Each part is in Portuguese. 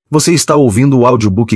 Você está ouvindo o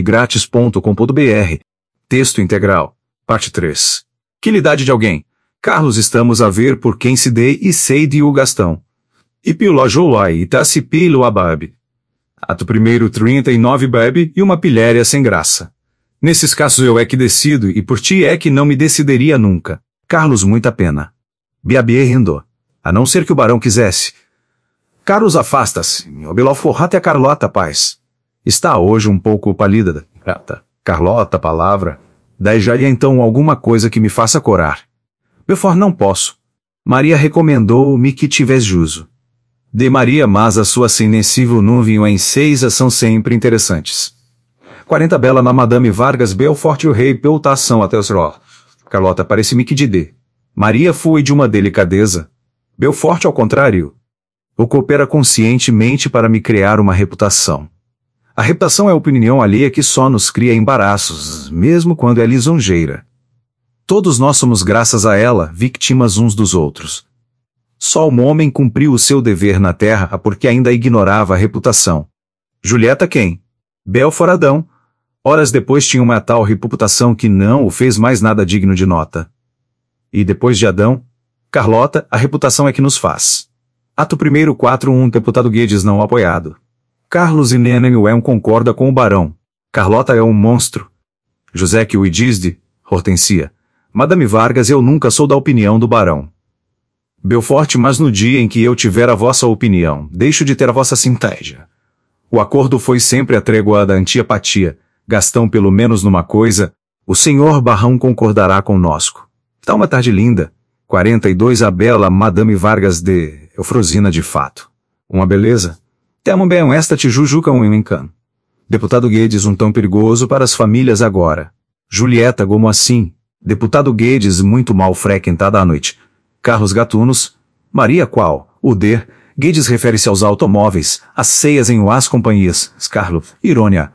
audiobookgratis.com.br. Texto integral. Parte 3. Que lhe dá de alguém? Carlos, estamos a ver por quem se dê e sei de o Gastão. E pilo joai e tá se pilo a babe. Ato primeiro 39 babe e uma pilhéria sem graça. Nesses casos eu é que decido e por ti é que não me decidiria nunca. Carlos, muita pena. Biabie rindo. A não ser que o barão quisesse. Carlos, afasta-se. Obeló forrate a Carlota, paz. Está hoje um pouco pálida. Carlota, palavra. Daí-lhe então alguma coisa que me faça corar. Belfort, não posso. Maria recomendou-me que tivesse juso. De Maria, mas a sua sensível nuvem em 6 são sempre interessantes. 40 bela na Madame Vargas Belfort e o rei Peltação até os ró. Carlota, parece-me que de D. Maria foi de uma delicadeza. Belfort, ao contrário. O coopera conscientemente para me criar uma reputação. A reputação é a opinião alheia que só nos cria embaraços, mesmo quando é lisonjeira. Todos nós somos, graças a ela, vítimas uns dos outros. Só um homem cumpriu o seu dever na terra porque ainda ignorava a reputação. Julieta quem? Belfort Adão. Horas depois tinha uma tal reputação que não o fez mais nada digno de nota. E depois de Adão, Carlota, a reputação é que nos faz. Ato 1º 4-1 Deputado Guedes não apoiado. Carlos e Neném concorda com o barão. Carlota é um monstro. José que o dizde, Hortensia. Madame Vargas, eu nunca sou da opinião do barão. Belfort, mas no dia em que eu tiver a vossa opinião, deixo de ter a vossa sintégia. O acordo foi sempre a trégua da antipatia. Gastão pelo menos numa coisa, o senhor Barrão concordará conosco. Tá uma tarde linda. 42 a bela Madame Vargas de Eufrosina de fato. Uma beleza. Temo bem esta tijujuca um encano. Deputado Guedes um tão perigoso para as famílias agora. Julieta como assim? Deputado Guedes muito mal frequentada à noite. Carlos Gatunos. Maria qual? O D. Guedes refere-se aos automóveis, às ceias em as companhias. Scarlo. Irônia.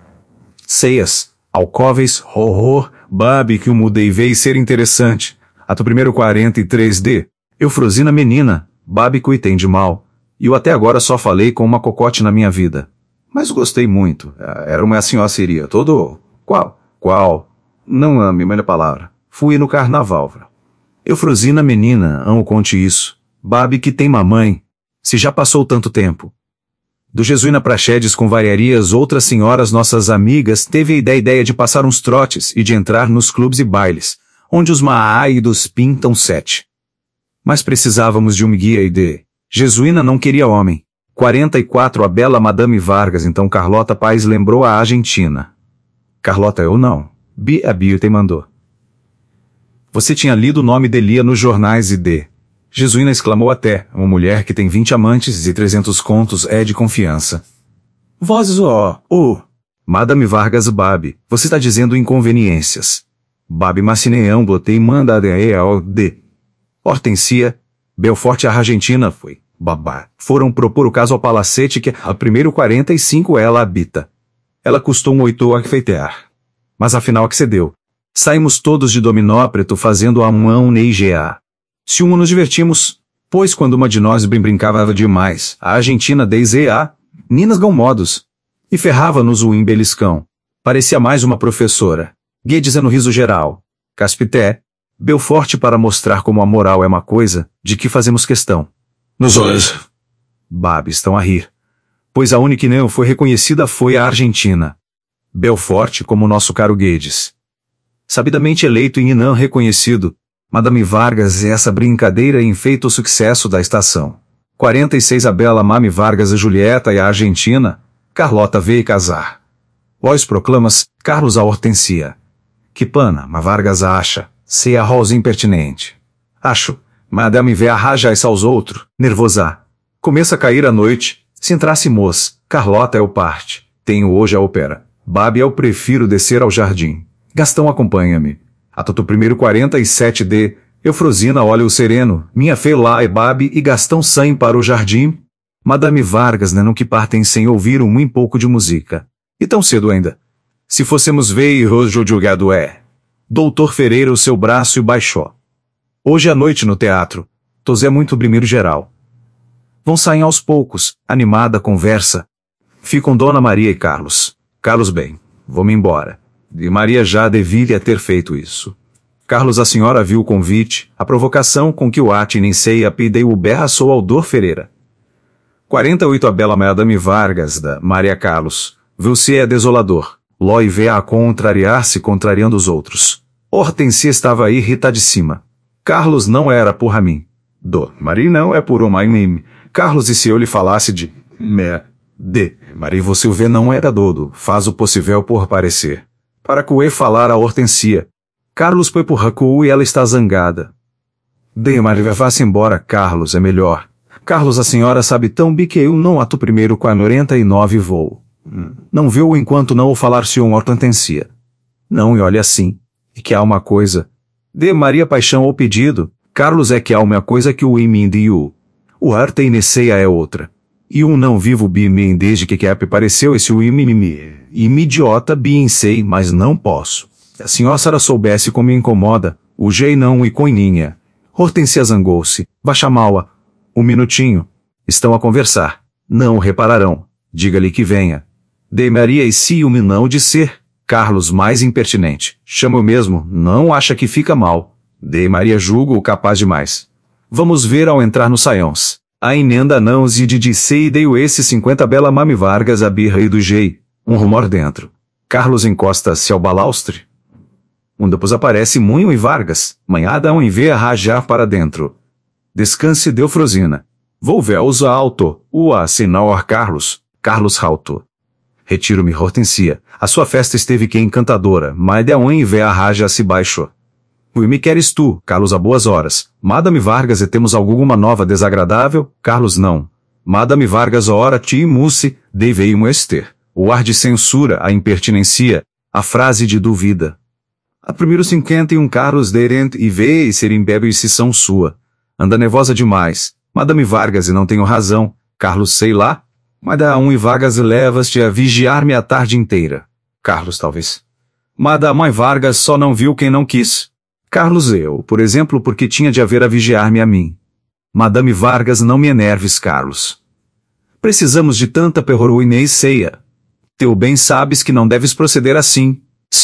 Ceias. Alcóveis. Horror. Babe que o mudei veio ser interessante. Ato 1º 43D. Eufrosina menina. Babe que tem de mal. E eu até agora só falei com uma cocote na minha vida. Mas gostei muito. Era uma senhora seria. Todo... Qual? Não ame, melhor palavra. Fui no carnaval. Eufrosina menina, não conte isso. Babe que tem mamãe. Se já passou tanto tempo. Do Jesuína Praxedes com variarias outras senhoras nossas amigas teve a ideia de passar uns trotes e de entrar nos clubes e bailes, onde os maáidos pintam 7. Mas precisávamos de um guia e de... Jesuína não queria homem. 44 a bela Madame Vargas, então Carlota Paz lembrou a Argentina. Carlota eu não. A Biute mandou. Você tinha lido o nome de Lia nos jornais e de... Jesuína exclamou até, uma mulher que tem 20 amantes e 300 contos é de confiança. Vozes Madame Vargas Babe, você está dizendo inconveniências. Babe Macineão botei manda de... Hortensia, Belfort a Argentina foi. Babá. Foram propor o caso ao palacete que a 1º 45 ela habita. Ela custou um 8 a feitear. Mas afinal que cedeu. Saímos todos de dominó preto fazendo a mão neigea. Se uma nos divertimos, pois quando uma de nós brincava demais, a Argentina deizea, Ninas gão modos. E ferrava-nos o embeliscão. Parecia mais uma professora. Guedes no riso geral. Caspité. Belfort para mostrar como a moral é uma coisa, de que fazemos questão. Nos olhos. Babe estão a rir. Pois a única que não foi reconhecida foi a Argentina. Belfort como nosso caro Guedes. Sabidamente eleito e não reconhecido, Madame Vargas é essa brincadeira em feito sucesso da estação. 46 a bela Mame Vargas a Julieta e a Argentina, Carlota veio casar. Vós proclamas, Carlos a Hortensia. Que pana, ma Vargas acha, se a rosa impertinente. Acho, Madame vê a raja essa aos outros, nervosa. Começa a cair a noite, se entrasse moça, Carlota é o parte, tenho hoje a ópera. Babe eu prefiro descer ao jardim. Gastão acompanha-me. Ato 1º 47D, Eufrosina olha o sereno, minha fê lá e Babe e Gastão saem para o jardim. Madame Vargas não que partem sem ouvir um pouco de música. E tão cedo ainda. Se fossemos ver rojo julgado é. Doutor Ferreira o seu braço e baixou. Hoje à noite no teatro. Tosé muito primeiro geral. Vão sair aos poucos, animada conversa. Ficam Dona Maria e Carlos. Carlos bem, vou-me embora. E Maria já deveria ter feito isso. Carlos, a senhora viu o convite, a provocação com que o Atinensei apidei o berraçou ao Dor Ferreira. 48 A bela Madame Vargas da Maria Carlos. Viu-se é desolador. Loi vê a contrariar-se contrariando os outros. Hortensia estava irritadíssima. Carlos não era por mim. Maria não é por uma mim. Carlos, e se eu lhe falasse de Maria, você o vê não era dodo, faz o possível por parecer. Para que falar a Hortensia. Carlos foi por recuo e ela está zangada. Maria, vá-se embora, Carlos, é melhor. Carlos, a senhora sabe tão bem que eu não ato primeiro com a 49 voo. Não viu enquanto não o falar-se um Hortensia. Não, e olha assim, e que há uma coisa. Maria paixão ou pedido, Carlos é que há uma coisa que o imindiu. O Arteineseia é outra. E um não vivo bem desde que pareceu esse o idiota bem sei, mas não posso. Se a senhora soubesse como me incomoda, o jei não e coininha. Hortensia zangou-se, vá chamá-la. Um minutinho. Estão a conversar. Não o repararão. Diga-lhe que venha. Maria e se o não disser, Carlos mais impertinente. Chama-o mesmo, não acha que fica mal. Maria julgo-o capaz demais. Vamos ver ao entrar no saiões. A emenda não se disse e deu esse 50 bela Mami Vargas a birra e do jei. Um rumor dentro. Carlos encosta-se ao balaustre. Depois aparece Munho e Vargas. Manhada um vê a rajar para dentro. Descanse deu Frosina. Vou ver-os alto. Senhor Carlos. Carlos rauto. Retiro-me Hortensia. A sua festa esteve que encantadora, mas de um vê a raja se baixou. Me queres tu, Carlos, a boas horas. Madame Vargas, e temos alguma nova desagradável? Carlos, não. Madame Vargas, ora ti musse, deveimu ester. O ar de censura, a impertinencia, a frase de duvida. A primeiro 51 Carlos derente e vê e ser imbebe e se são sua. Anda nervosa demais. Madame Vargas, e não tenho razão. Carlos, sei lá. Mas da e Vargas levas-te a vigiar-me a tarde inteira. Carlos, talvez. Madame Vargas só não viu quem não quis. Carlos, eu, por exemplo, porque tinha de haver a vigiar-me a mim. Madame Vargas, não me enerves, Carlos. Precisamos de tanta perroruinei ceia. Teu bem sabes que não deves proceder assim.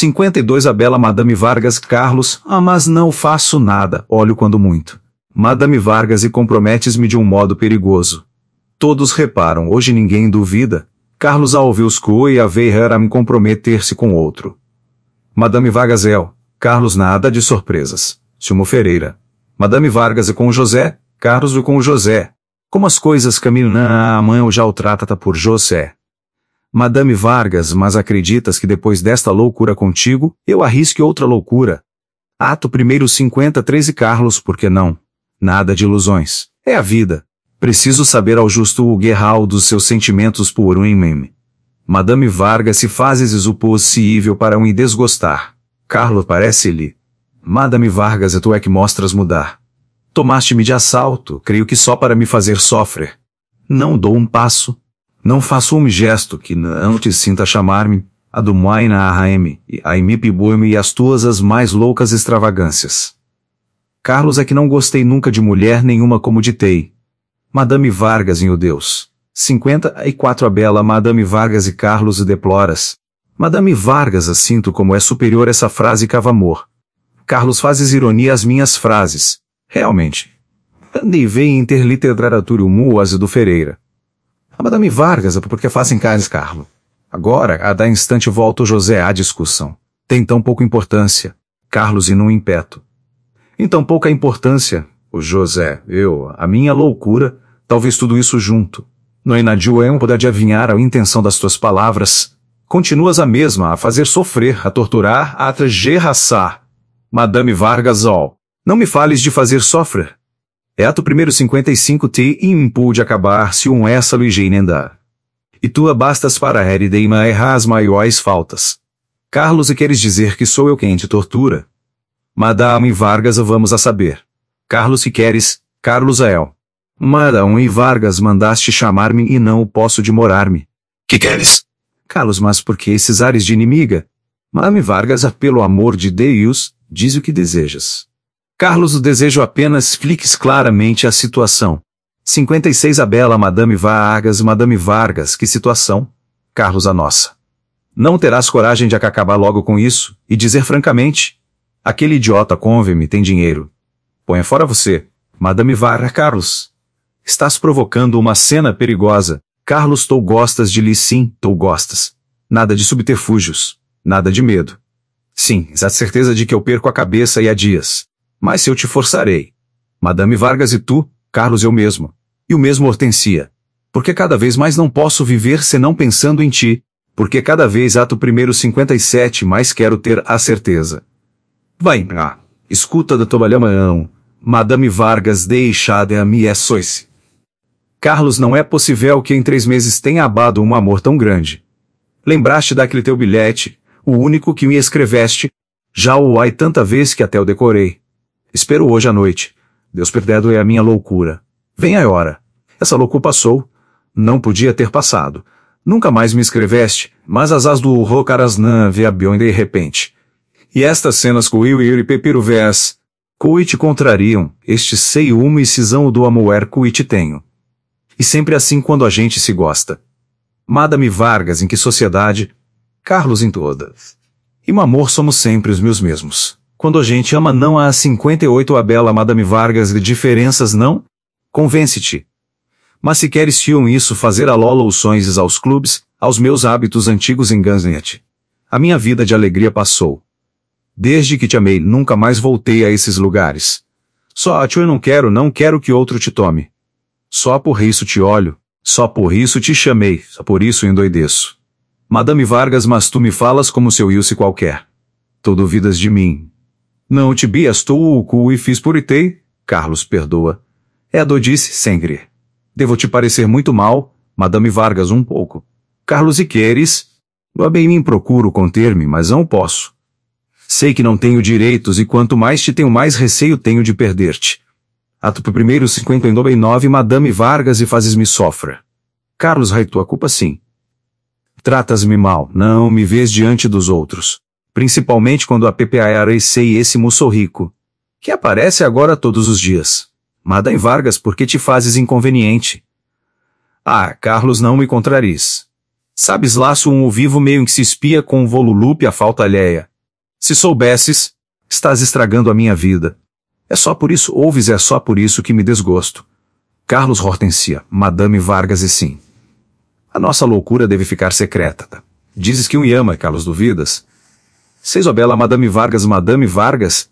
52 A bela Madame Vargas, Carlos, mas não faço nada, olho quando muito. Madame Vargas, e comprometes-me de um modo perigoso. Todos reparam, hoje ninguém duvida. Carlos a ouviu e a veio a me comprometer-se com outro. Madame Vargas, Carlos, nada de surpresas. Silmo Ferreira. Madame Vargas e com José, Carlos e com José. Como as coisas caminham a mãe já o trata por José. Madame Vargas, mas acreditas que depois desta loucura contigo, eu arrisque outra loucura? Ato primeiro 53 e Carlos, por que não? Nada de ilusões. É a vida. Preciso saber ao justo o guerral dos seus sentimentos por um meme. Madame Vargas, se fazes o possível para me desgostar. Carlos, parece-lhe. Madame Vargas, tu é que mostras mudar. Tomaste-me de assalto, creio que só para me fazer sofrer. Não dou um passo. Não faço um gesto que não te sinta chamar-me, a do Maina Arraeme, e a Imipibueme e as tuas as mais loucas extravagâncias. Carlos, é que não gostei nunca de mulher nenhuma como de tei. Madame Vargas, o Deus. 54 A bela Madame Vargas e Carlos deploras. Madame Vargas, sinto como é superior essa frase cavamor. Carlos, fazes ironia às minhas frases. Realmente. Devei interliteratura muas do Ferreira. A Madame Vargas, porque fazem caras, Carlos. Agora, a da instante volta o José à discussão. Tem tão pouca importância. Carlos, e num impeto. Em tão pouca importância, o José, a minha loucura, talvez tudo isso junto. No Enadiuem poder adivinhar a intenção das tuas palavras. Continuas a mesma, a fazer sofrer, a torturar, a atragerraçar. Madame Vargas, não me fales de fazer sofrer. Ato primeiro 55 te impul de acabar se essa luigenenda. E tua bastas para herideima errar as maiores faltas. Carlos, e queres dizer que sou eu quem te tortura? Madame Vargas, vamos a saber. Carlos, se queres, Carlos Ael. Madame Vargas, mandaste chamar-me e não posso demorar-me. Que queres? Carlos, mas por que esses ares de inimiga? Madame Vargas, pelo amor de Deus, diz o que desejas. Carlos, o desejo apenas expliques claramente a situação. 56 A bela Madame Vargas, que situação? Carlos a nossa. Não terás coragem de acabar logo com isso, e dizer francamente, aquele idiota Conveme tem dinheiro. Ponha fora você, Madame Vargas. Carlos. Estás provocando uma cena perigosa. Carlos, tu gostas de lhe sim, tu gostas. Nada de subterfúgios. Nada de medo. Sim, exata certeza de que eu perco a cabeça e há dias. Mas eu te forçarei. Madame Vargas e tu, Carlos, eu mesmo. E o mesmo Hortensia. Porque cada vez mais não posso viver senão pensando em ti. Porque cada vez ato primeiro 57 mais quero ter a certeza. Vai, escuta da tobalhamão. Madame Vargas deixa de a mim é soice. Carlos, não é possível que em 3 meses tenha abado um amor tão grande. Lembraste daquele teu bilhete, o único que me escreveste? Já o ai tanta vez que até o decorei. Espero hoje à noite. Deus perdoe a minha loucura. Vem a hora. Essa loucura passou. Não podia ter passado. Nunca mais me escreveste, mas as do horror carasnã vê bem de repente. E estas cenas com eu e pepiro vés, cui te contrariam, este sei uma e cisão do amor cui te tenho. E sempre assim quando a gente se gosta. Madame Vargas, em que sociedade? Carlos, em todas. E no amor somos sempre os meus mesmos. Quando a gente ama não há 58 a bela Madame Vargas de diferenças não? Convence-te. Mas se queres tiam isso fazer a lola os sonhos aos clubes, aos meus hábitos antigos enganam-te. A minha vida de alegria passou. Desde que te amei nunca mais voltei a esses lugares. Só a ti eu não quero que outro te tome. Só por isso te olho, só por isso te chamei, só por isso endoideço. Madame Vargas, mas tu me falas como se eu ilse qualquer. Tu duvidas de mim. Não te bias tu o cu e fiz por itei? Carlos, perdoa. É a doidice, sengre. Devo te parecer muito mal, Madame Vargas, um pouco. Carlos, e queres? Eu bem me procuro conter-me, mas não posso. Sei que não tenho direitos e quanto mais te tenho mais receio tenho de perder-te. Ato primeiro 59 Madame Vargas e fazes-me sofrer. Carlos, rai tua culpa sim. Tratas-me mal, não me vês diante dos outros. Principalmente quando a PPA sei esse moço rico. Que aparece agora todos os dias. Madame Vargas, por que te fazes inconveniente? Ah, Carlos, não me contraries. Sabes laço um o vivo meio em que se espia com um volulupe a falta alheia. Se soubesses, estás estragando a minha vida. É só por isso, ouves, é só por isso que me desgosto. Carlos, Hortensia, Madame Vargas e sim. A nossa loucura deve ficar secreta. Dizes que me ama, Carlos, duvidas? Seis a bela Madame Vargas,